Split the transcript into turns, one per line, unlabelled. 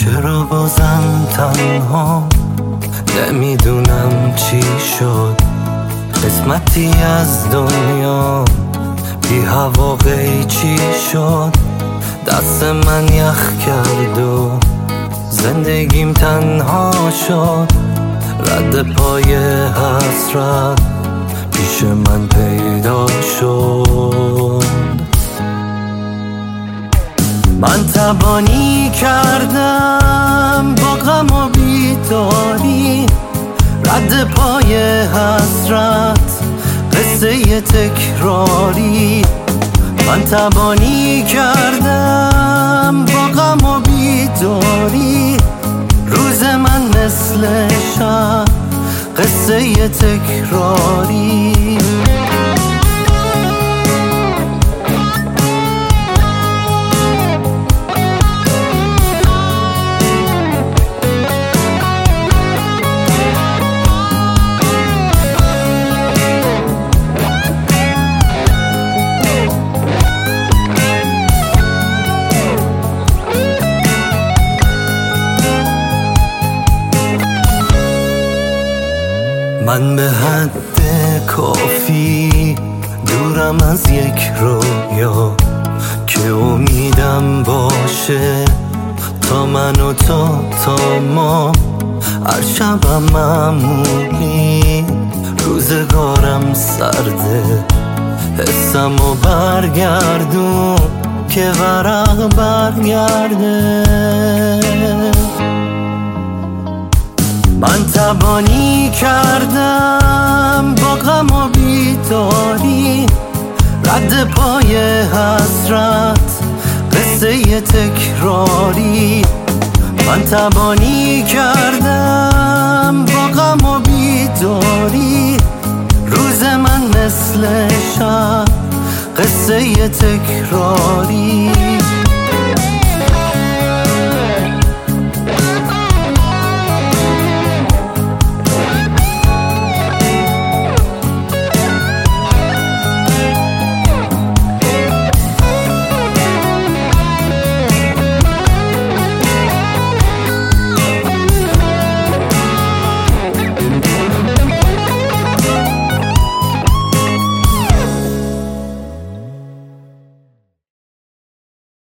چرا بازم تنها نمیدونم چی شد، قسمتی از دنیا بی هوا قیچی شد، دست من یخ کرد و زندگیم تنها شد، رد پای حسرت پیش من پیدا شد. من تبانی کردم با غم و بیداری، رد پای حسرت قصه تکراری. من تبانی کردم با غم و بیداری، روز من مثل شب قصه تکراری. من به حد کافی دورم از یک رویا که امیدم باشه تا من و تا ما، هر شبم معمولی روزگارم سرده، حسم و برگردون که ورق برگرده. من تبانی کردم با غم و بیداری، رد پای حسرت قصه تکراری. من تبانی کردم با غم و بیداری، روز من مثل شب قصه تکراری.